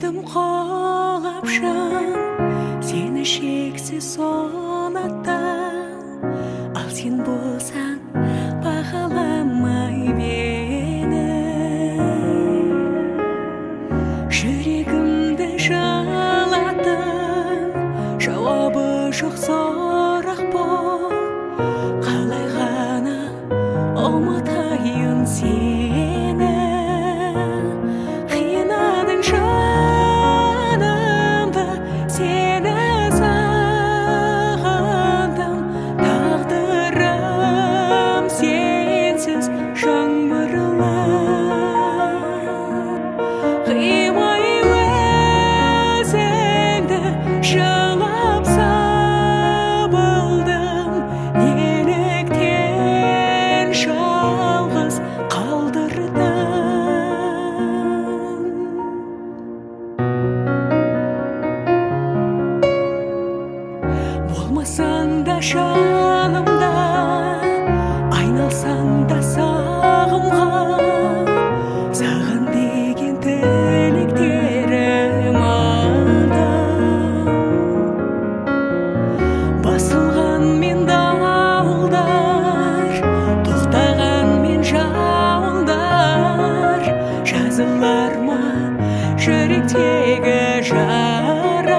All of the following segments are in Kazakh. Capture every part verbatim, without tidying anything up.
Сүйдім қолапшын сені шексіз сонаттан, ал сен болсаң бағаламай мені. Жүрегімді жалатын жауабы жоқ сұрақ бол, қалай ғана ұмытайын сені. Қинадың жанымды, сені сағындым, тағдырым сенсіз жаңбырлы. Қимай өзіңді жылап сабылдым, неліктен жалғыз қалдырдым. Болмасаң да жанымда, айналсаң да сағымға, саған деген тілектерім алтын. Басылған мен дауылдар, тоқтаған мен жауындар, жазылар ма жүректегі жара?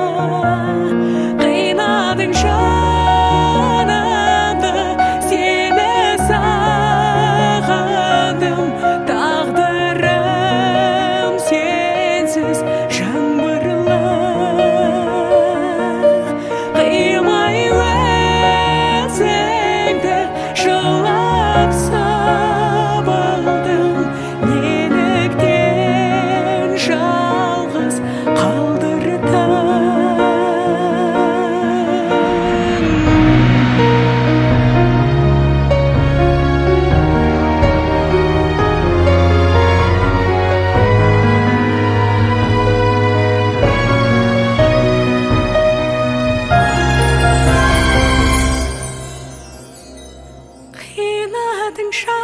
Қинадың жанымды, сені сағындым, тағдырым сенсіз жаңбырлы. Қимай өзіңді жылап сабылдым, неліктен жалғыз қалдырдым. Қинадың